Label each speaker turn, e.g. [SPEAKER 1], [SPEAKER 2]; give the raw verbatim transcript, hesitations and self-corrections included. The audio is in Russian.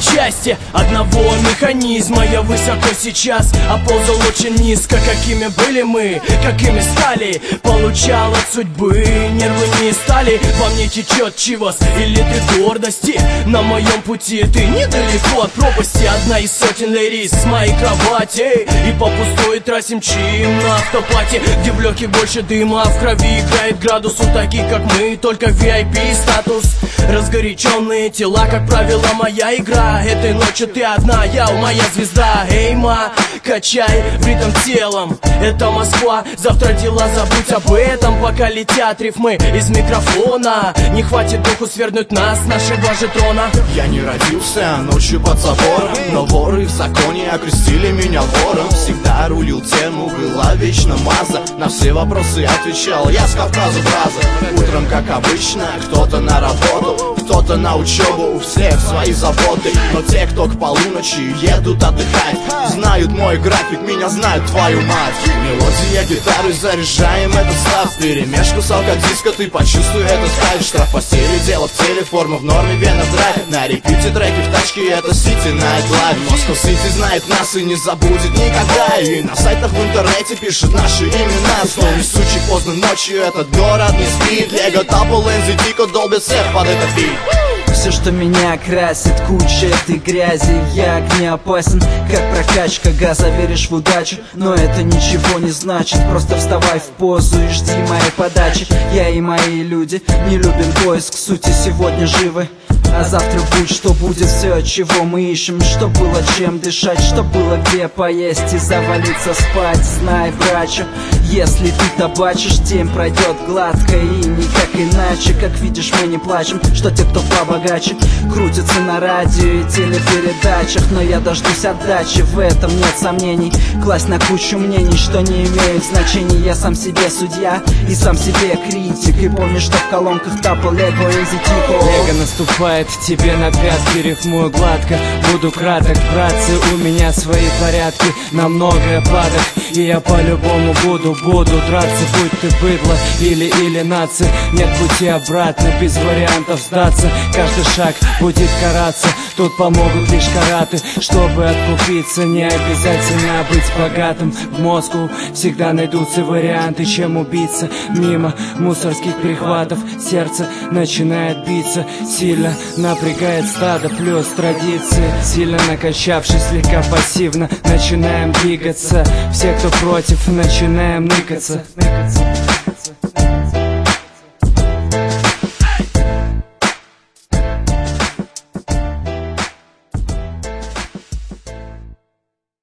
[SPEAKER 1] части одного механизма. Я высоко сейчас, а ползал очень низко. Какими были мы, какими стали, получал от судьбы, нервы не стали. Во мне течет чивос или ты гордости. На моем пути ты недалеко от пропасти. Одна из сотен лейрис с моей кровати. И по пустой трассе мчим на автопате, где в легких больше дыма, в крови играет градус. У таких как мы только ви ай пи статус. Разгоряченные тела, как правило, моя игра. Этой ночью ты одна, я моя звезда. Эй, ма, качай в ритм телом. Это Москва, завтра дела, забудь об этом. Пока летят рифмы из микрофона, не хватит духу свернуть нас с нашего же трона.
[SPEAKER 2] Я не родился ночью под забором, но воры в законе окрестили меня вором. Всегда рулил тему, была вечно маза. На все вопросы отвечал я с Кавказа браза. Утром, как обычно, кто-то на работу, кто-то на учебу, у всех свои заботы. Но те, кто к полуночи едут отдыхать, знают мой график, меня знают, твою мать. Мелодия гитары, заряжаем этот став. Перемешку с алкодиска, ты почувствуй этот кайф. Штраф постели, дело в теле, форма в норме, вена в драйв. На репите треки в тачке, это City Night Live. Москва Сити знает нас и не забудет никогда. И на сайтах в интернете пишет наши имена. Снова несущий поздно ночью, этот город не спит. Лего, Тапл, Энзи, Дико долбят всех под этот бит.
[SPEAKER 3] Все, что меня красит, куча этой грязи. Я огне опасен, как прокачка газа. Веришь в удачу, но это ничего не значит. Просто вставай в позу и жди моей подачи. Я и мои люди не любим поиск сути. Сегодня живы, а завтра будь что будет. Все, чего мы ищем, чтоб было чем дышать, чтоб было где поесть и завалиться спать. Знай, брачу, если ты табачишь, день пройдет гладко и никак иначе. Как видишь, мы не плачем, что те, кто побогаче, крутятся на радио и телепередачах. Но я дождусь отдачи, в этом нет сомнений. Класть на кучу мнений, что не имеют значения. Я сам себе судья и сам себе критик. И помни, что в колонках Тапл, Лего, Энзи, Дико.
[SPEAKER 4] Лего наступает тебе на пятки, рифмую гладко, буду краток, братцы, у меня свои порядки. На многое падок, и я по-любому буду, буду драться. Будь ты быдло или или нация, нет пути обратно, без вариантов сдаться. Каждый шаг будет караться, тут помогут лишь караты. Чтобы откупиться, не обязательно быть богатым. В Москву всегда найдутся варианты, чем убиться. Мимо мусорских перехватов сердце начинает биться. Сильно напрягает стадо плюс традиции. Сильно накачавшись, слегка пассивно начинаем двигаться. Все, кто против, начинаем ныкаться, ныкаться.